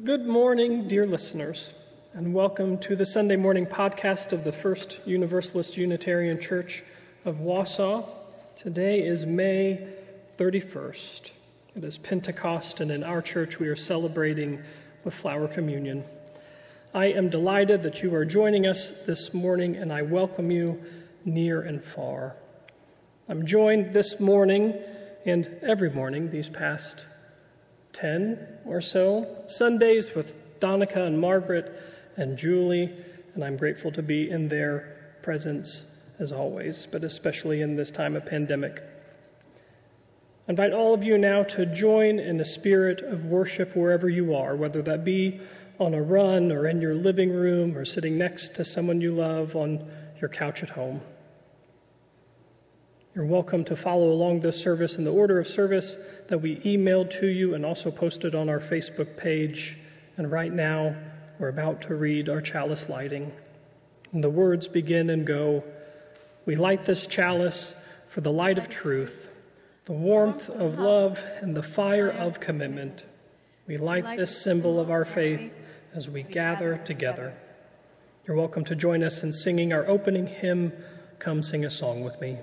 Good morning, dear listeners, and welcome to the Sunday morning podcast of the First Universalist Unitarian Church of Wausau. Today is May 31st. It is Pentecost, and in our church we are celebrating with Flower Communion. I am delighted that you are joining us this morning, and I welcome you near and far. I'm joined this morning and every morning these past 10 or so Sundays with Donica and Margaret and Julie, and I'm grateful to be in their presence as always, but especially in this time of pandemic. I invite all of you now to join in a spirit of worship wherever you are, whether that be on a run or in your living room or sitting next to someone you love on your couch at home. You're welcome to follow along this service in the order of service that we emailed to you and also posted on our Facebook page. And right now, we're about to read our chalice lighting. And the words begin and go, "We light this chalice for the light of truth, the warmth of love, and the fire of commitment. We light this symbol of our faith as we gather together." You're welcome to join us in singing our opening hymn, "Come Sing a Song with Me."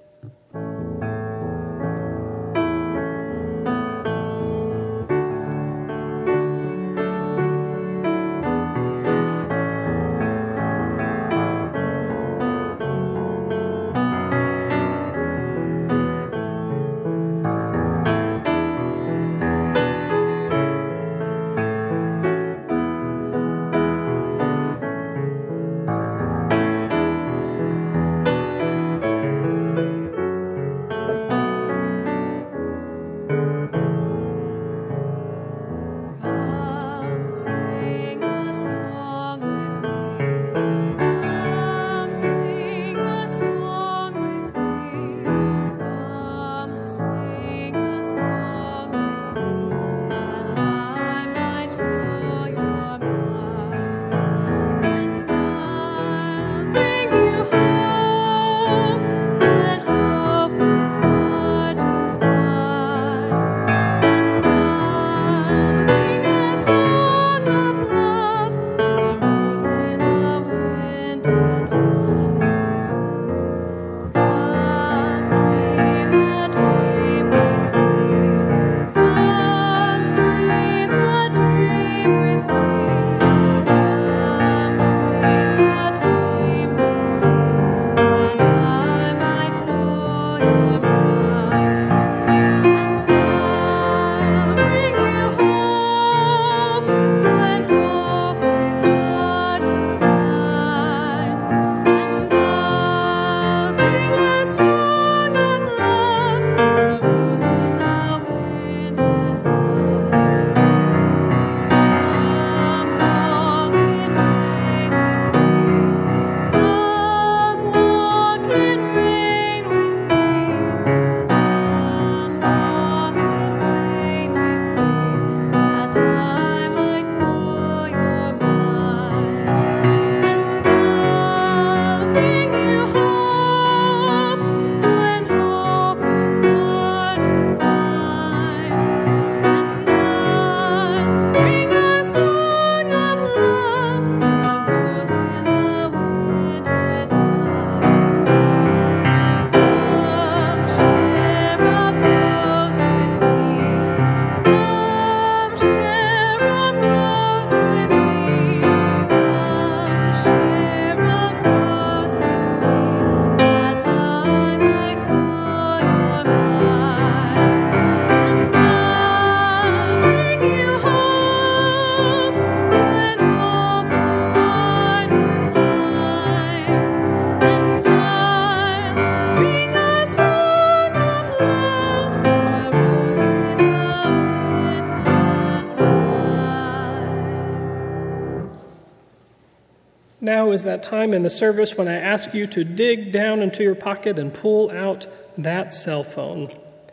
Now is that time in the service when I ask you to dig down into your pocket and pull out that cell phone.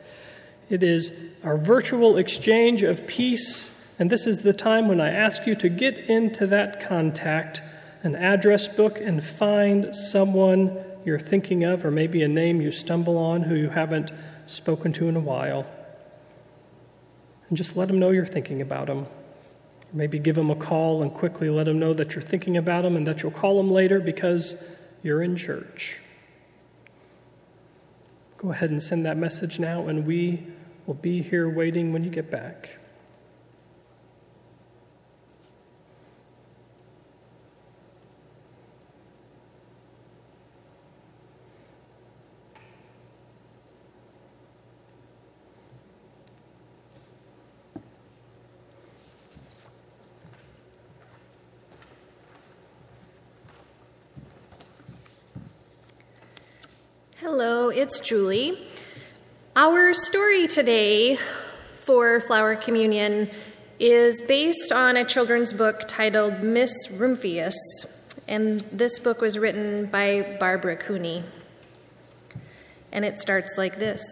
It is our virtual exchange of peace, and this is the time when I ask you to get into that contact, an address book, and find someone you're thinking of, or maybe a name you stumble on who you haven't spoken to in a while. And just let them know you're thinking about them. Maybe give them a call and quickly let them know that you're thinking about them and that you'll call them later because you're in church. Go ahead and send that message now, and we will be here waiting when you get back. Hello, it's Julie. Our story today for Flower Communion is based on a children's book titled Miss Rumphius, and this book was written by Barbara Cooney. And it starts like this.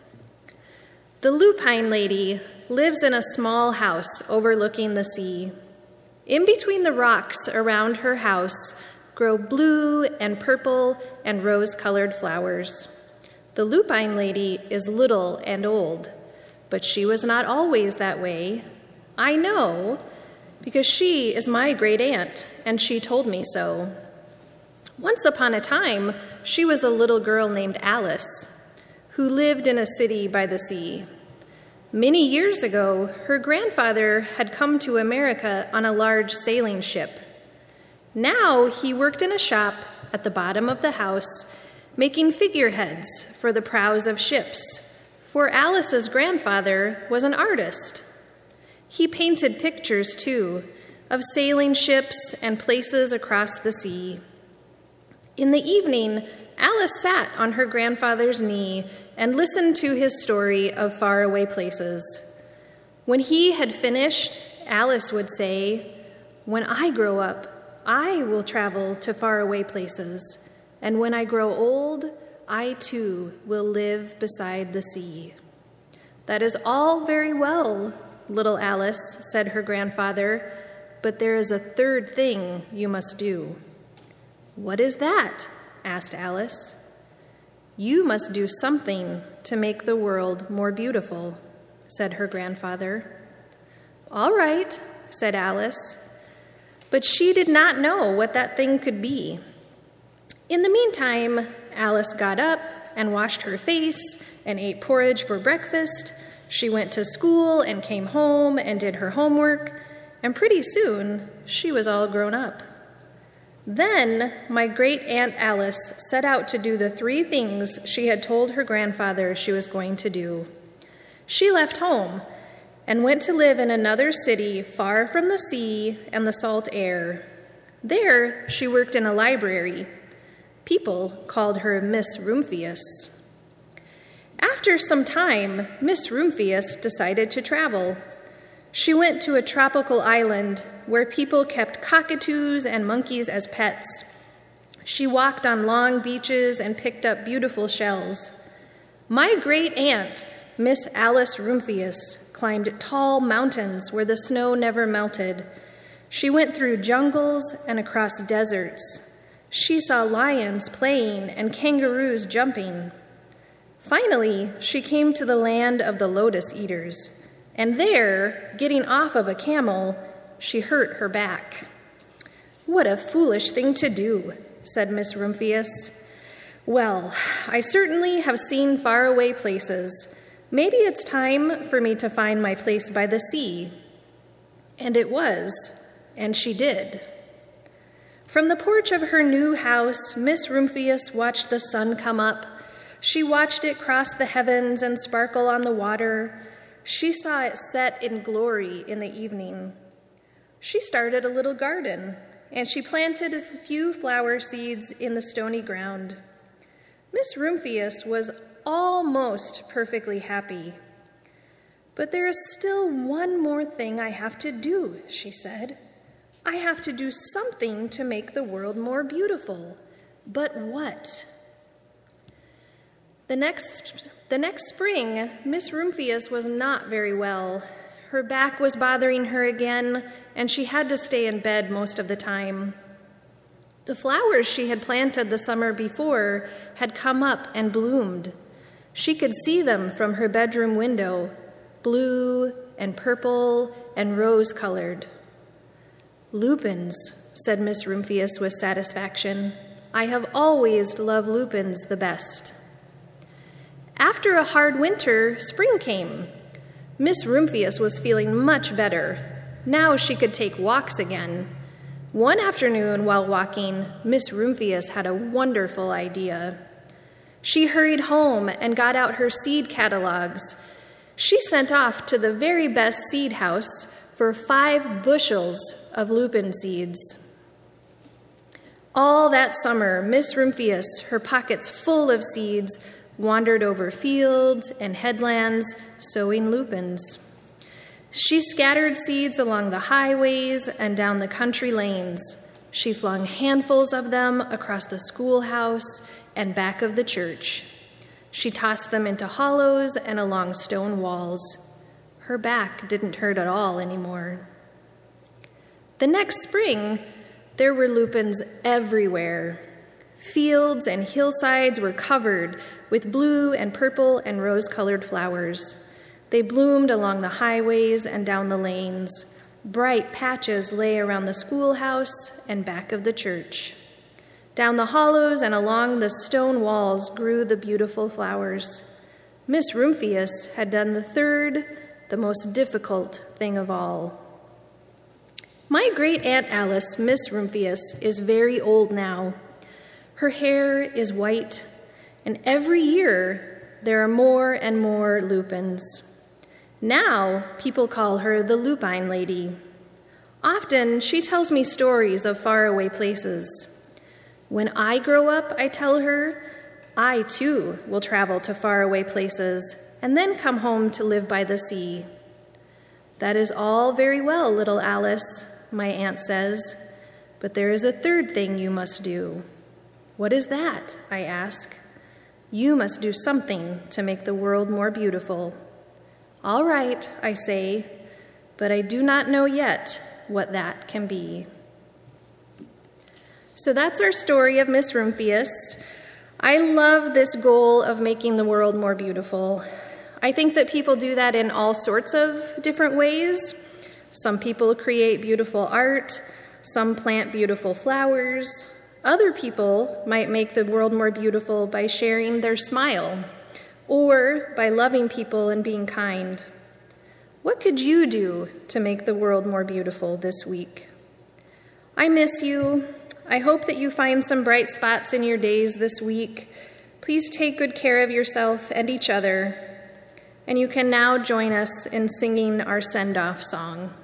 The lupine lady lives in a small house overlooking the sea. In between the rocks around her house grow blue and purple and rose-colored flowers. The lupine lady is little and old, but she was not always that way. I know, because she is my great aunt, and she told me so. Once upon a time, she was a little girl named Alice, who lived in a city by the sea. Many years ago, her grandfather had come to America on a large sailing ship. Now he worked in a shop at the bottom of the house, making figureheads for the prows of ships, for Alice's grandfather was an artist. He painted pictures, too, of sailing ships and places across the sea. In the evening, Alice sat on her grandfather's knee and listened to his story of faraway places. When he had finished, Alice would say, "When I grow up, I will travel to faraway places, and when I grow old, I too will live beside the sea." "That is all very well, little Alice," said her grandfather, "but there is a third thing you must do." "What is that?" asked Alice. "You must do something to make the world more beautiful," said her grandfather. "All right," said Alice. But she did not know what that thing could be. In the meantime, Alice got up and washed her face and ate porridge for breakfast. She went to school and came home and did her homework, and pretty soon she was all grown up. Then my great Aunt Alice set out to do the 3 things she had told her grandfather she was going to do. She left home and went to live in another city far from the sea and the salt air. There, she worked in a library. People called her Miss Rumphius. After some time, Miss Rumphius decided to travel. She went to a tropical island where people kept cockatoos and monkeys as pets. She walked on long beaches and picked up beautiful shells. My great aunt, Miss Alice Rumphius, climbed tall mountains where the snow never melted. She went through jungles and across deserts. She saw lions playing and kangaroos jumping. Finally, she came to the land of the lotus eaters, and there, getting off of a camel, she hurt her back. "What a foolish thing to do," said Miss Rumphius. "Well, I certainly have seen faraway places. Maybe it's time for me to find my place by the sea." And it was, and she did. From the porch of her new house, Miss Rumphius watched the sun come up. She watched it cross the heavens and sparkle on the water. She saw it set in glory in the evening. She started a little garden, and she planted a few flower seeds in the stony ground. Miss Rumphius was almost perfectly happy. "But there is still one more thing I have to do," she said. "I have to do something to make the world more beautiful. But what?" The next spring, Miss Rumphius was not very well. Her back was bothering her again, and she had to stay in bed most of the time. The flowers she had planted the summer before had come up and bloomed. She could see them from her bedroom window, blue and purple and rose-colored. "Lupins," said Miss Rumphius with satisfaction. "I have always loved lupins the best." After a hard winter, spring came. Miss Rumphius was feeling much better. Now she could take walks again. One afternoon, while walking, Miss Rumphius had a wonderful idea. She hurried home and got out her seed catalogs. She sent off to the very best seed house for 5 bushels of lupin seeds. All that summer, Miss Rumphius, her pockets full of seeds, wandered over fields and headlands, sowing lupins. She scattered seeds along the highways and down the country lanes. She flung handfuls of them across the schoolhouse and back of the church. She tossed them into hollows and along stone walls. Her back didn't hurt at all anymore. The next spring, there were lupins everywhere. Fields and hillsides were covered with blue and purple and rose-colored flowers. They bloomed along the highways and down the lanes. Bright patches lay around the schoolhouse and back of the church. Down the hollows and along the stone walls grew the beautiful flowers. Miss Rumphius had done the third, the most difficult thing of all. My great-aunt Alice, Miss Rumphius, is very old now. Her hair is white, and every year there are more and more lupins. Now people call her the Lupine Lady. Often she tells me stories of faraway places. When I grow up, I tell her, I too will travel to faraway places and then come home to live by the sea. That is all very well, little Alice, my aunt says, but there is a third thing you must do. What is that? I ask. You must do something to make the world more beautiful. All right, I say, but I do not know yet what that can be. So that's our story of Miss Rumphius. I love this goal of making the world more beautiful. I think that people do that in all sorts of different ways. Some people create beautiful art, some plant beautiful flowers. Other people might make the world more beautiful by sharing their smile, or by loving people and being kind. What could you do to make the world more beautiful this week? I miss you. I hope that you find some bright spots in your days this week. Please take good care of yourself and each other. And you can now join us in singing our send-off song.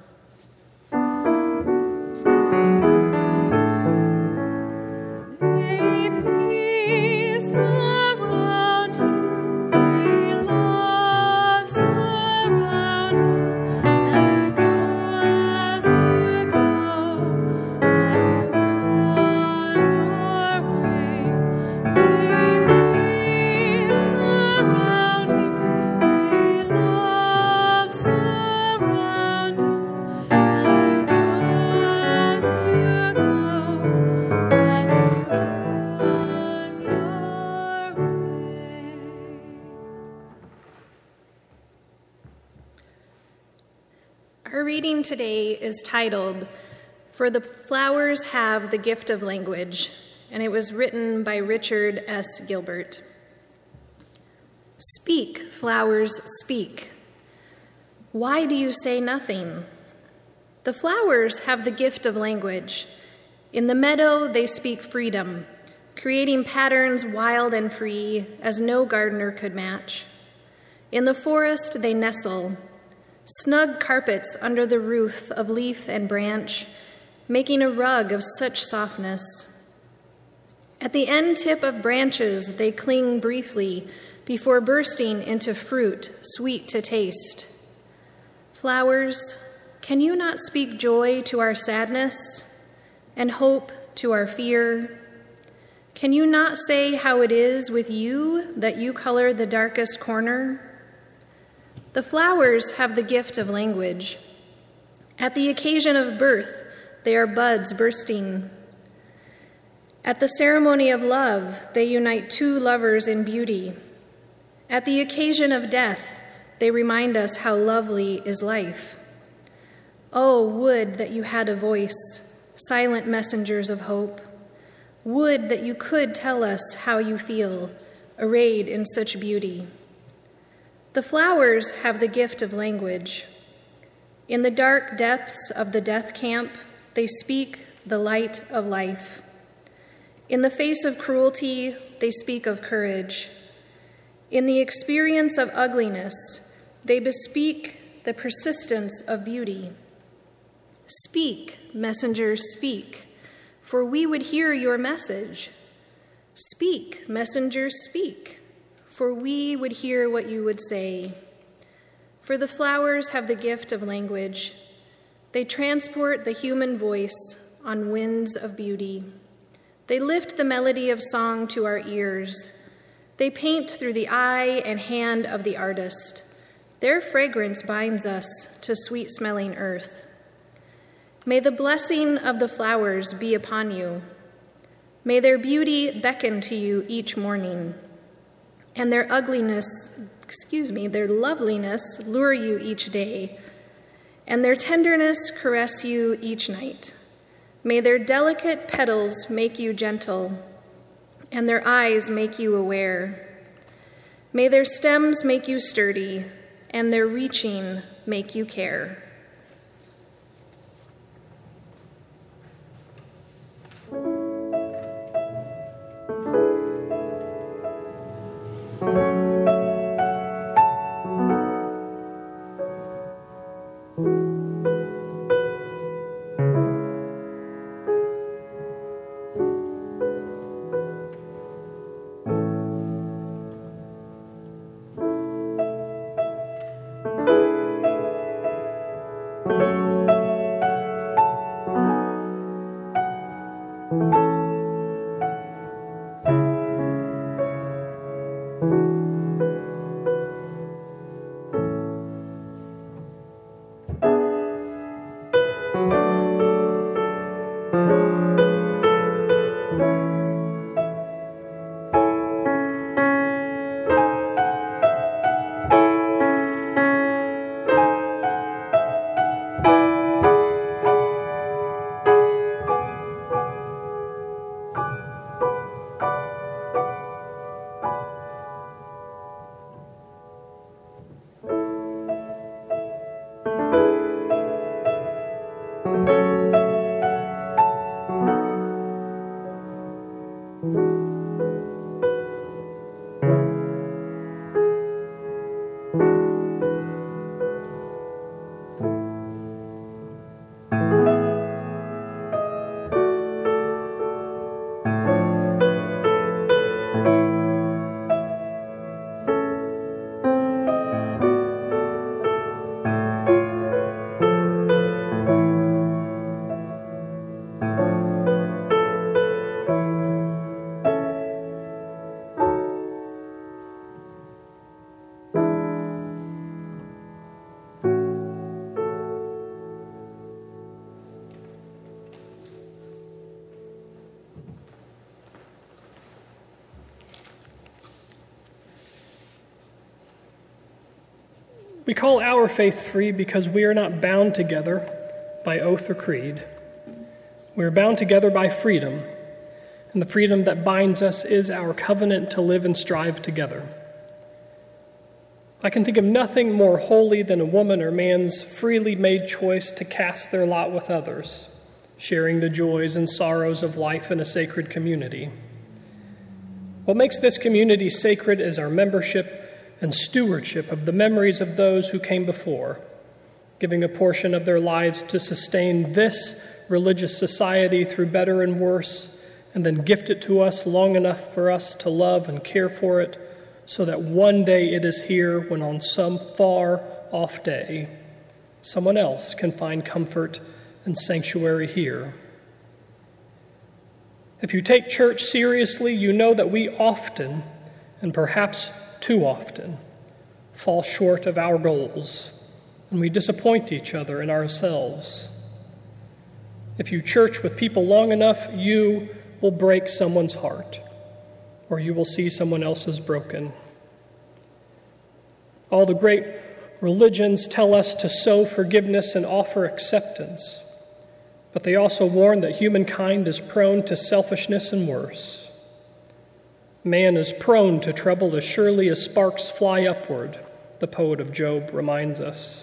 Our reading today is titled, "For the Flowers Have the Gift of Language," and it was written by Richard S. Gilbert. Speak, flowers, speak. Why do you say nothing? The flowers have the gift of language. In the meadow, they speak freedom, creating patterns wild and free as no gardener could match. In the forest, they nestle, snug carpets under the roof of leaf and branch, making a rug of such softness. At the end tip of branches, they cling briefly before bursting into fruit sweet to taste. Flowers, can you not speak joy to our sadness and hope to our fear? Can you not say how it is with you that you color the darkest corner? The flowers have the gift of language. At the occasion of birth, they are buds bursting. At the ceremony of love, they unite two lovers in beauty. At the occasion of death, they remind us how lovely is life. Oh, would that you had a voice, silent messengers of hope. Would that you could tell us how you feel, arrayed in such beauty. The flowers have the gift of language. In the dark depths of the death camp, they speak the light of life. In the face of cruelty, they speak of courage. In the experience of ugliness, they bespeak the persistence of beauty. Speak, messengers, speak, for we would hear your message. Speak, messengers, speak, for we would hear what you would say. For the flowers have the gift of language. They transport the human voice on winds of beauty. They lift the melody of song to our ears. They paint through the eye and hand of the artist. Their fragrance binds us to sweet-smelling earth. May the blessing of the flowers be upon you. May their beauty beckon to you each morning, and their loveliness lure you each day, and their tenderness caress you each night. May their delicate petals make you gentle, and their eyes make you aware. May their stems make you sturdy, and their reaching make you care. We call our faith free because we are not bound together by oath or creed. We are bound together by freedom, and the freedom that binds us is our covenant to live and strive together. I can think of nothing more holy than a woman or man's freely made choice to cast their lot with others, sharing the joys and sorrows of life in a sacred community. What makes this community sacred is our membership and stewardship of the memories of those who came before, giving a portion of their lives to sustain this religious society through better and worse, and then gift it to us long enough for us to love and care for it, so that one day it is here when on some far-off day, someone else can find comfort and sanctuary here. If you take church seriously, you know that we often, and perhaps too often, fall short of our goals, and we disappoint each other and ourselves. If you church with people long enough, you will break someone's heart, or you will see someone else's broken. All the great religions tell us to sow forgiveness and offer acceptance, but they also warn that humankind is prone to selfishness and worse. Man is prone to trouble as surely as sparks fly upward, the poet of Job reminds us.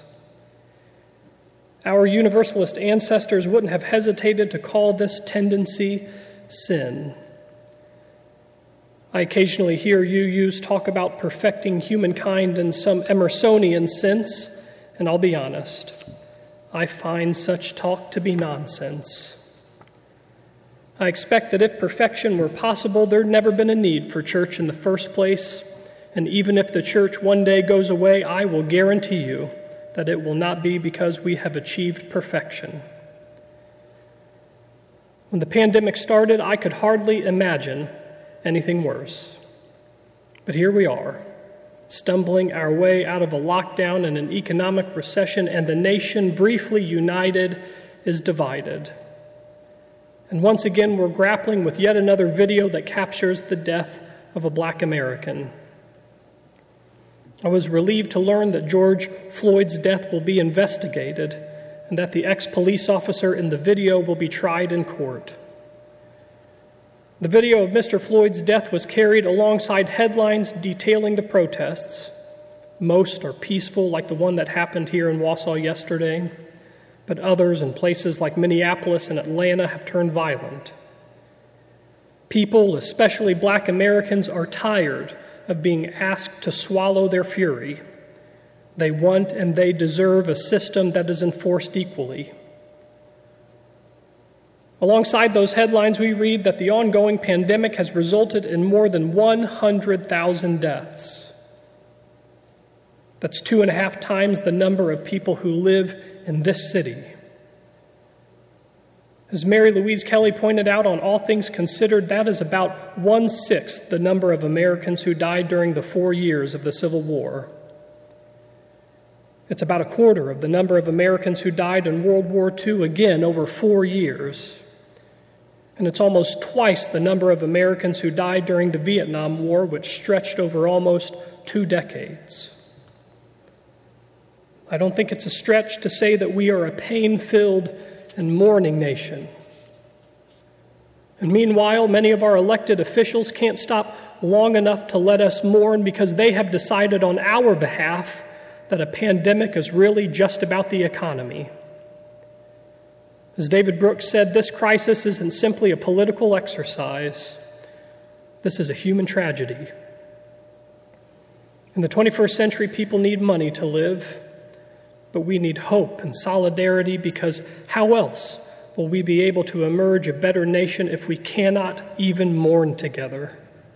Our Universalist ancestors wouldn't have hesitated to call this tendency sin. I occasionally hear UUs talk about perfecting humankind in some Emersonian sense, and I'll be honest, I find such talk to be nonsense. I expect that if perfection were possible, there'd never been a need for church in the first place, and even if the church one day goes away, I will guarantee you that it will not be because we have achieved perfection. When the pandemic started, I could hardly imagine anything worse. But here we are, stumbling our way out of a lockdown and an economic recession, and the nation, briefly united, is divided. And once again, we're grappling with yet another video that captures the death of a Black American. I was relieved to learn that George Floyd's death will be investigated and that the ex-police officer in the video will be tried in court. The video of Mr. Floyd's death was carried alongside headlines detailing the protests. Most are peaceful, like the one that happened here in Wausau yesterday, but others in places like Minneapolis and Atlanta have turned violent. People, especially Black Americans, are tired of being asked to swallow their fury. They want and they deserve a system that is enforced equally. Alongside those headlines, we read that the ongoing pandemic has resulted in more than 100,000 deaths. That's 2.5 times the number of people who live in this city. As Mary Louise Kelly pointed out on All Things Considered, that is about 1/6 the number of Americans who died during the 4 years of the Civil War. It's about 1/4 of the number of Americans who died in World War II, again, over 4 years. And it's almost twice the number of Americans who died during the Vietnam War, which stretched over almost 2 decades. I don't think it's a stretch to say that we are a pain-filled and mourning nation. And meanwhile, many of our elected officials can't stop long enough to let us mourn because they have decided on our behalf that a pandemic is really just about the economy. As David Brooks said, this crisis isn't simply a political exercise. This is a human tragedy. In the 21st century, people need money to live, but we need hope and solidarity, because how else will we be able to emerge a better nation if we cannot even mourn together?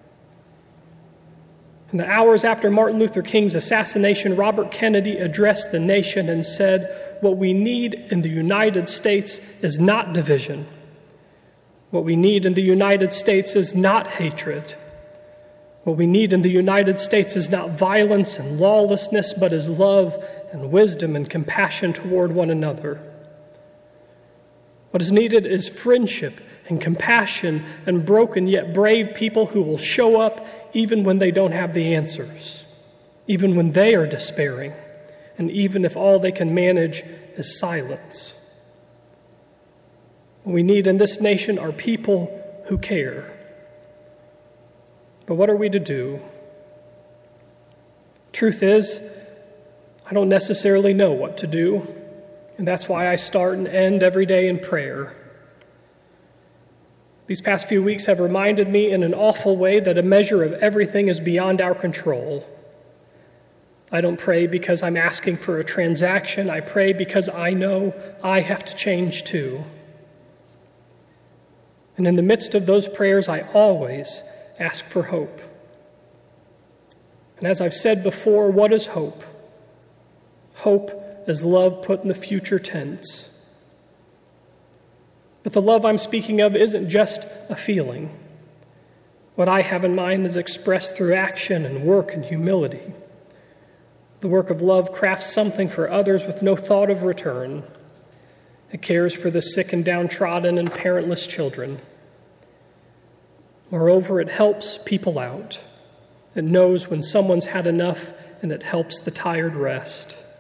In the hours after Martin Luther King's assassination, Robert Kennedy addressed the nation and said, "What we need in the United States is not division. What we need in the United States is not hatred. What we need in the United States is not violence and lawlessness, but is love and wisdom and compassion toward one another. What is needed is friendship and compassion and broken yet brave people who will show up even when they don't have the answers, even when they are despairing, and even if all they can manage is silence. What we need in this nation are people who care. But what are we to do? Truth is, I don't necessarily know what to do, and that's why I start and end every day in prayer. These past few weeks have reminded me in an awful way that a measure of everything is beyond our control. I don't pray because I'm asking for a transaction. I pray because I know I have to change too. And in the midst of those prayers, I always ask for hope. And as I've said before, what is hope? Hope is love put in the future tense. But the love I'm speaking of isn't just a feeling. What I have in mind is expressed through action and work and humility. The work of love crafts something for others with no thought of return. It cares for the sick and downtrodden and parentless children. Moreover, it helps people out. It knows when someone's had enough, and it helps the tired rest.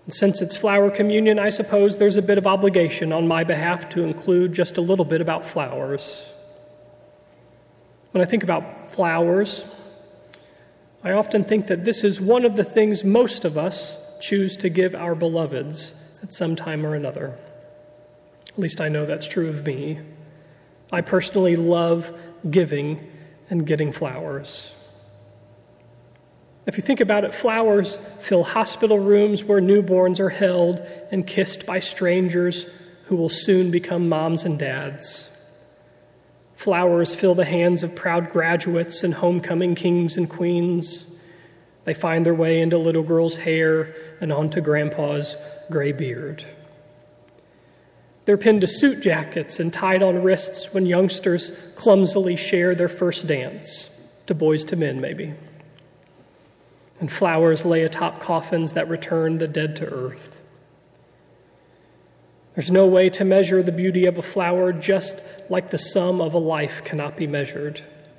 And since it's Flower Communion, I suppose there's a bit of obligation on my behalf to include just a little bit about flowers. When I think about flowers, I often think that this is one of the things most of us choose to give our beloveds at some time or another. At least I know that's true of me. I personally love giving and getting flowers. If you think about it, flowers fill hospital rooms where newborns are held and kissed by strangers who will soon become moms and dads. Flowers fill the hands of proud graduates and homecoming kings and queens. They find their way into little girls' hair and onto grandpa's gray beard. They're pinned to suit jackets and tied on wrists when youngsters clumsily share their first dance, to Boys to Men maybe. And flowers lay atop coffins that return the dead to earth. There's no way to measure the beauty of a flower, just like the sum of a life cannot be measured.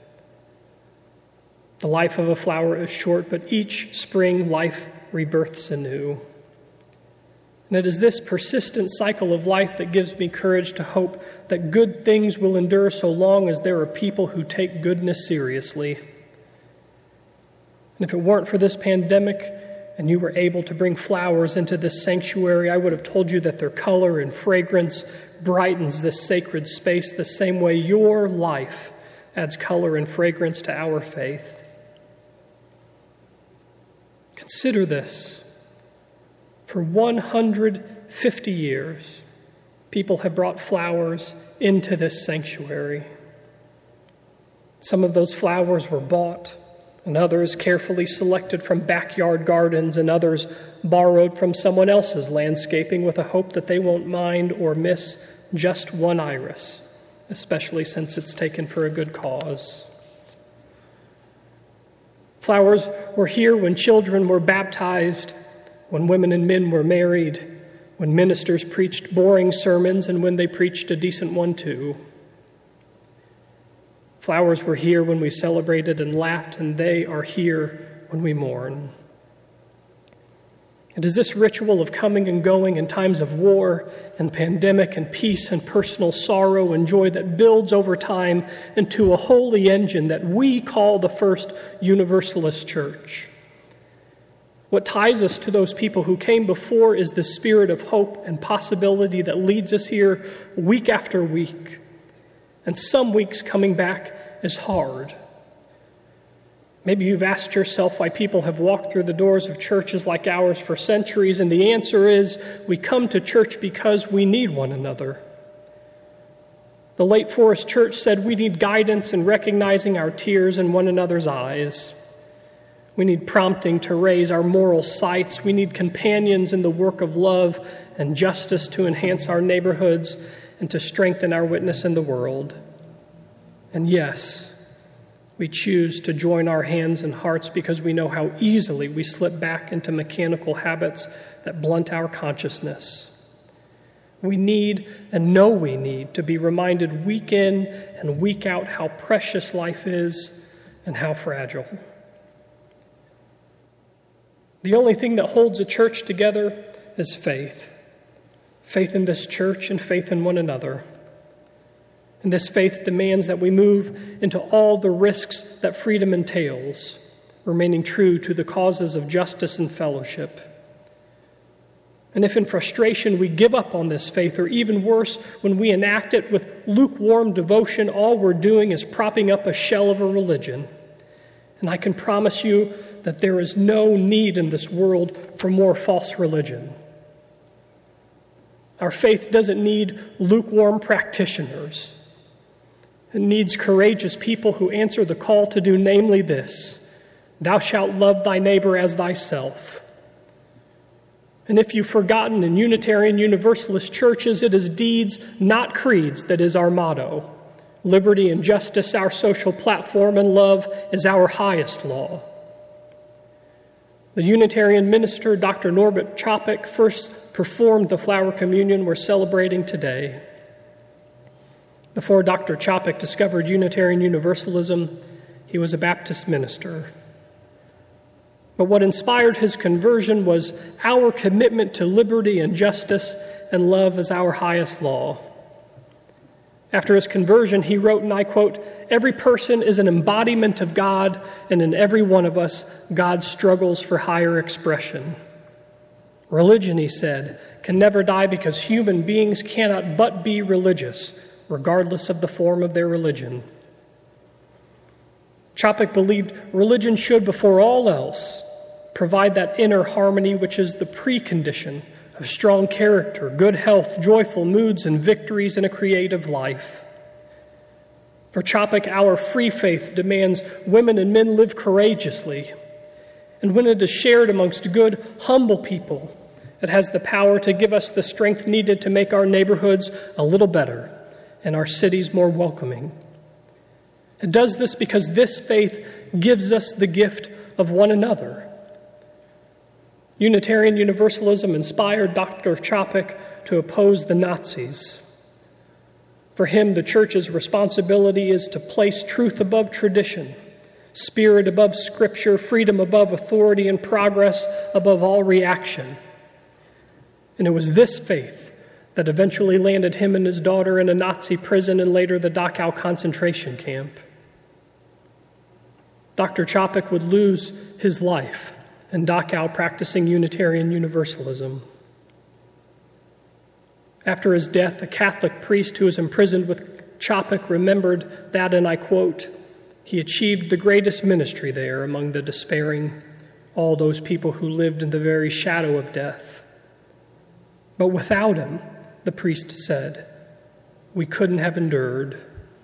The life of a flower is short, but each spring life rebirths anew. And it is this persistent cycle of life that gives me courage to hope that good things will endure so long as there are people who take goodness seriously. And if it weren't for this pandemic and you were able to bring flowers into this sanctuary, I would have told you that their color and fragrance brightens this sacred space the same way your life adds color and fragrance to our faith. Consider this. For 150 years, people have brought flowers into this sanctuary. Some of those flowers were bought, and others carefully selected from backyard gardens, and others borrowed from someone else's landscaping with a hope that they won't mind or miss just one iris, especially since it's taken for a good cause. Flowers were here when children were baptized, when women and men were married, when ministers preached boring sermons, and when they preached a decent one too. Flowers were here when we celebrated and laughed, and they are here when we mourn. It is this ritual of coming and going in times of war and pandemic and peace and personal sorrow and joy that builds over time into a holy engine that we call the First Universalist Church. What ties us to those people who came before is the spirit of hope and possibility that leads us here week after week. And some weeks coming back is hard. Maybe you've asked yourself why people have walked through the doors of churches like ours for centuries, and the answer is we come to church because we need one another. The Lake Forest Church said we need guidance in recognizing our tears in one another's eyes. We need prompting to raise our moral sights. We need companions in the work of love and justice to enhance our neighborhoods and to strengthen our witness in the world. And yes, we choose to join our hands and hearts because we know how easily we slip back into mechanical habits that blunt our consciousness. We need and know we need to be reminded week in and week out how precious life is and how fragile. The only thing that holds a church together is faith. Faith in this church and faith in one another. And this faith demands that we move into all the risks that freedom entails, remaining true to the causes of justice and fellowship. And if in frustration we give up on this faith, or even worse, when we enact it with lukewarm devotion, all we're doing is propping up a shell of a religion. And I can promise you that there is no need in this world for more false religion. Our faith doesn't need lukewarm practitioners. It needs courageous people who answer the call to do namely this: thou shalt love thy neighbor as thyself. And if you've forgotten, in Unitarian Universalist churches, it is deeds, not creeds, that is our motto. Liberty and justice, our social platform, and love is our highest law. The Unitarian minister, Dr. Norbert Chapek, first performed the Flower Communion we're celebrating today. Before Dr. Chapek discovered Unitarian Universalism, he was a Baptist minister. But what inspired his conversion was our commitment to liberty and justice and love as our highest law. After his conversion, he wrote, and I quote, "Every person is an embodiment of God, and in every one of us, God struggles for higher expression. Religion," he said, "can never die because human beings cannot but be religious, regardless of the form of their religion." Čapek believed religion should, before all else, provide that inner harmony which is the precondition of strong character, good health, joyful moods, and victories in a creative life. For Čapek, our free faith demands women and men live courageously, and when it is shared amongst good, humble people, it has the power to give us the strength needed to make our neighborhoods a little better and our cities more welcoming. It does this because this faith gives us the gift of one another. Unitarian Universalism inspired Dr. Čapek to oppose the Nazis. For him, the church's responsibility is to place truth above tradition, spirit above scripture, freedom above authority, and progress above all reaction. And it was this faith that eventually landed him and his daughter in a Nazi prison and later the Dachau concentration camp. Dr. Čapek would lose his life in Dachau practicing Unitarian Universalism. After his death, a Catholic priest who was imprisoned with Čapek remembered that, and I quote, "He achieved the greatest ministry there among the despairing, all those people who lived in the very shadow of death. But without him," the priest said, "we couldn't have endured."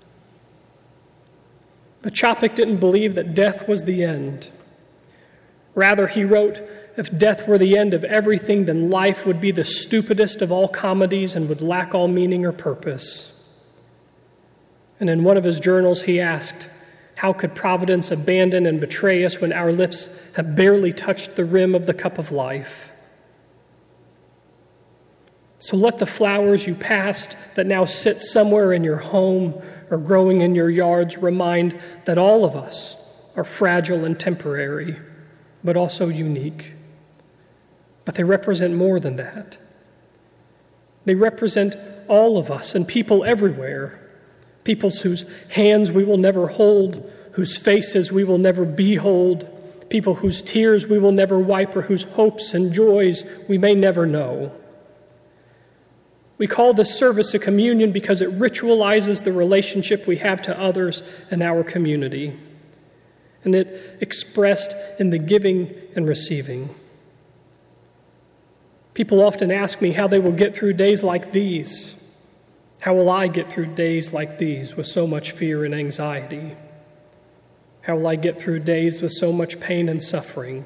But Čapek didn't believe that death was the end. Rather, he wrote, "If death were the end of everything, then life would be the stupidest of all comedies and would lack all meaning or purpose." And in one of his journals, he asked, "How could Providence abandon and betray us when our lips have barely touched the rim of the cup of life?" So let the flowers you passed that now sit somewhere in your home or growing in your yards remind that all of us are fragile and temporary, but also unique. But they represent more than that. They represent all of us and people everywhere, peoples whose hands we will never hold, whose faces we will never behold, people whose tears we will never wipe, or whose hopes and joys we may never know. We call this service a communion because it ritualizes the relationship we have to others in our community, and it expressed in the giving and receiving. People often ask me how they will get through days like these. How will I get through days like these with so much fear and anxiety? How will I get through days with so much pain and suffering?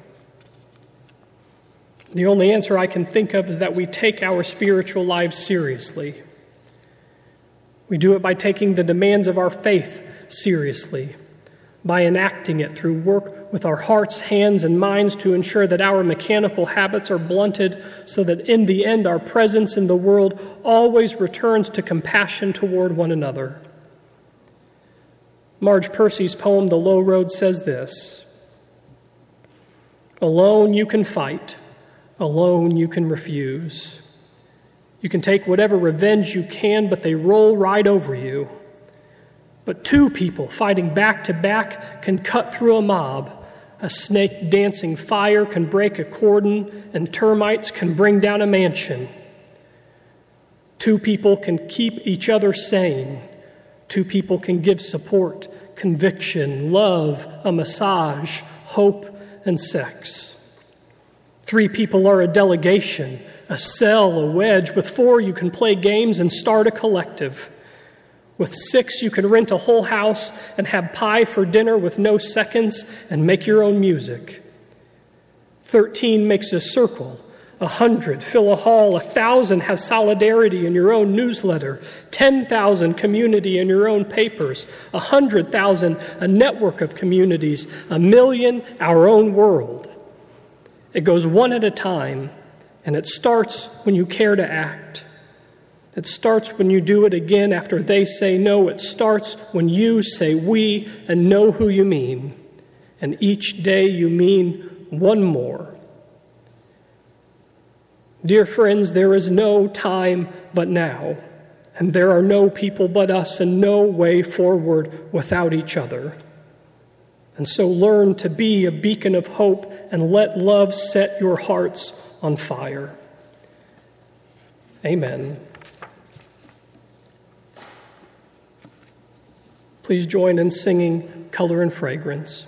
The only answer I can think of is that we take our spiritual lives seriously. We do it by taking the demands of our faith seriously, by enacting it through work with our hearts, hands, and minds to ensure that our mechanical habits are blunted so that in the end our presence in the world always returns to compassion toward one another. Marge Percy's poem, The Low Road, says this: "Alone you can fight. Alone you can refuse. You can take whatever revenge you can, but they roll right over you. But two people fighting back to back can cut through a mob. A snake dancing fire can break a cordon, and termites can bring down a mansion. Two people can keep each other sane. Two people can give support, conviction, love, a massage, hope, and sex. Three people are a delegation, a cell, a wedge. With four, you can play games and start a collective. With six, you can rent a whole house and have pie for dinner with no seconds and make your own music. 13 makes a circle. 100 fill a hall. 1,000 have solidarity in your own newsletter. 10,000 community in your own papers. 100,000 a network of communities. 1,000,000 our own world. It goes one at a time, and it starts when you care to act. It starts when you do it again after they say no. It starts when you say we and know who you mean. And each day you mean one more. Dear friends, there is no time but now, and there are no people but us and no way forward without each other. And so learn to be a beacon of hope and let love set your hearts on fire. Amen. Please join in singing Color and Fragrance.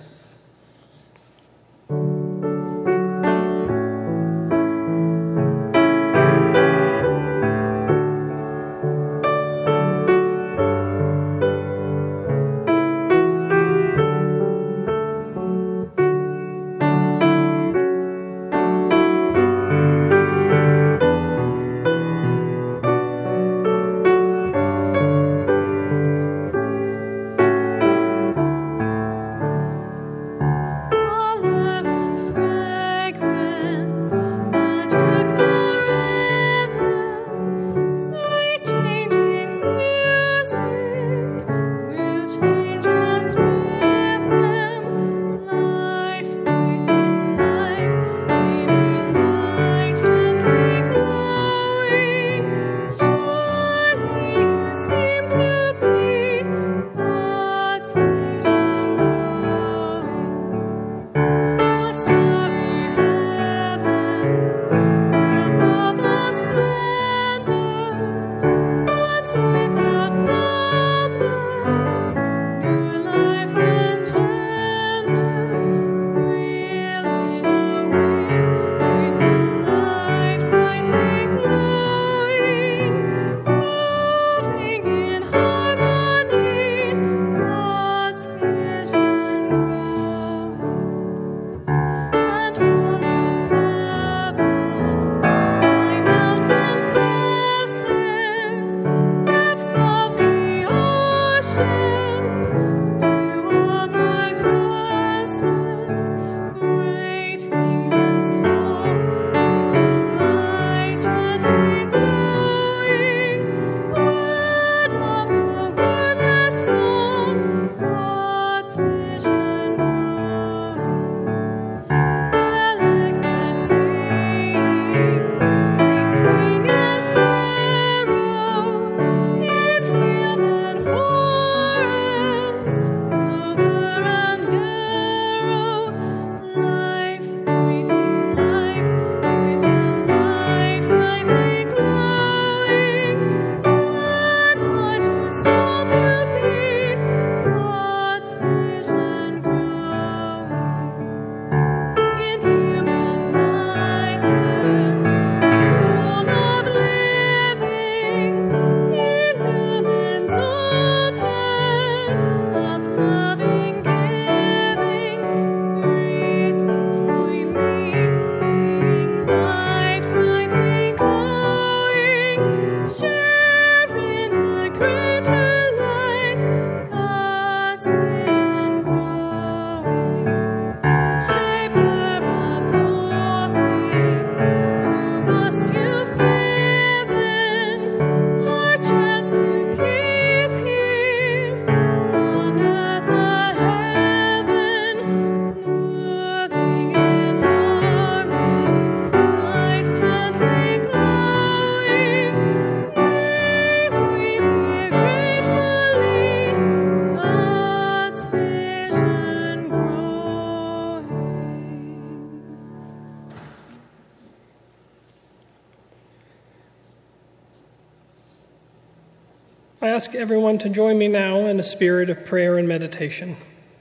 I ask everyone to join me now in a spirit of prayer and meditation.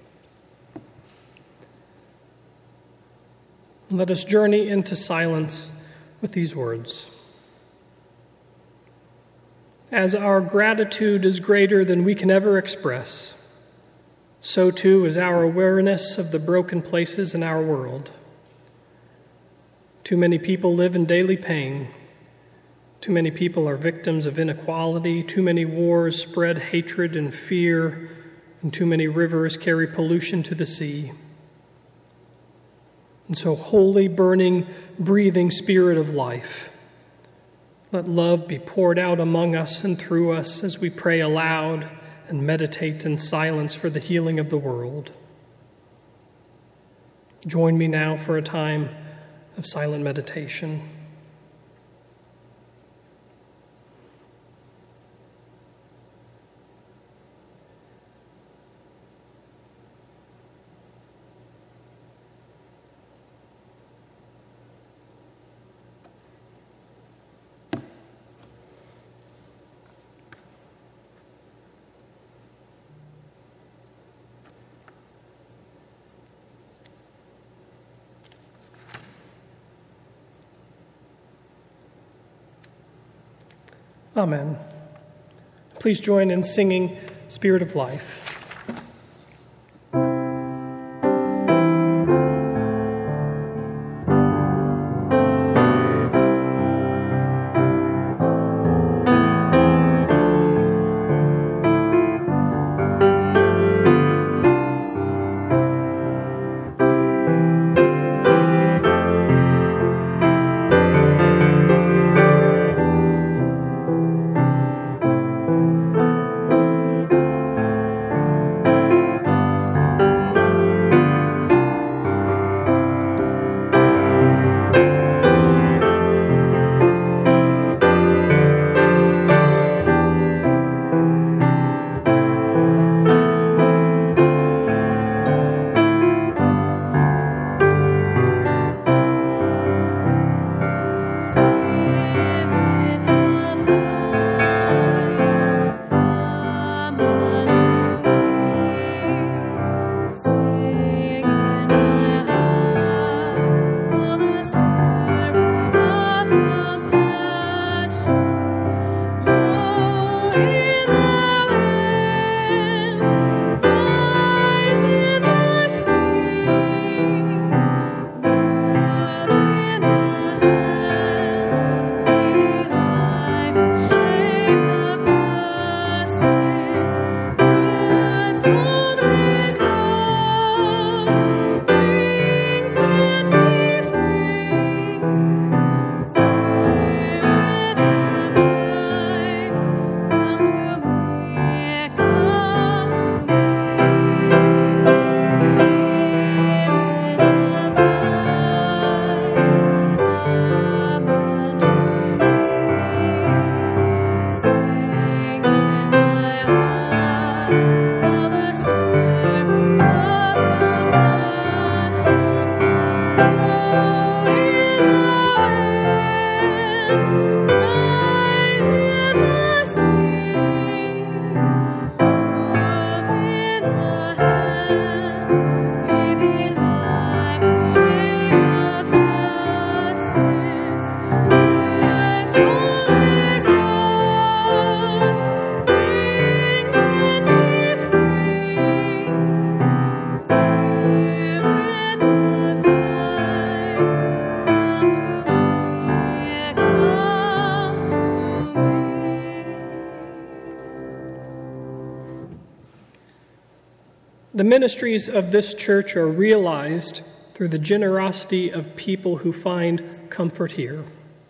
Let us journey into silence with these words. As our gratitude is greater than we can ever express, so too is our awareness of the broken places in our world. Too many people live in daily pain. Too many people are victims of inequality. Too many wars spread hatred and fear, and too many rivers carry pollution to the sea. And so, holy, burning, breathing Spirit of life, let love be poured out among us and through us as we pray aloud and meditate in silence for the healing of the world. Join me now for a time of silent meditation. Amen. Please join in singing Spirit of Life. The ministries of this church are realized through the generosity of people who find comfort here.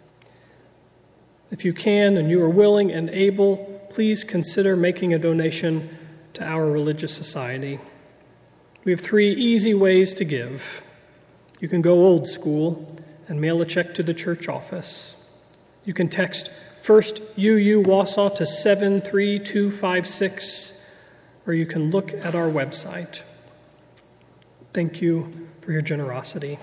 If you can and you are willing and able, please consider making a donation to our religious society. We have 3 easy ways to give. You can go old school and mail a check to the church office. You can text First UU Wausau to 73256, or you can look at our website. Thank you for your generosity.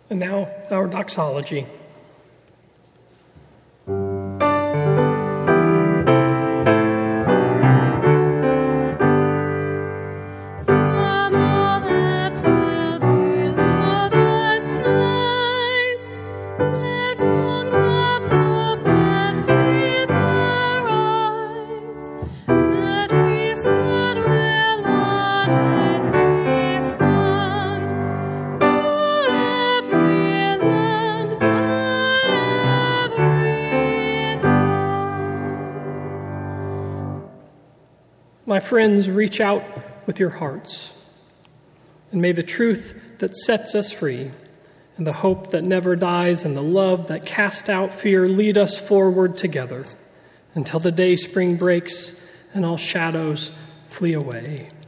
And now, our doxology. My friends, reach out with your hearts, and may the truth that sets us free, and the hope that never dies, and the love that casts out fear lead us forward together until the day spring breaks and all shadows flee away.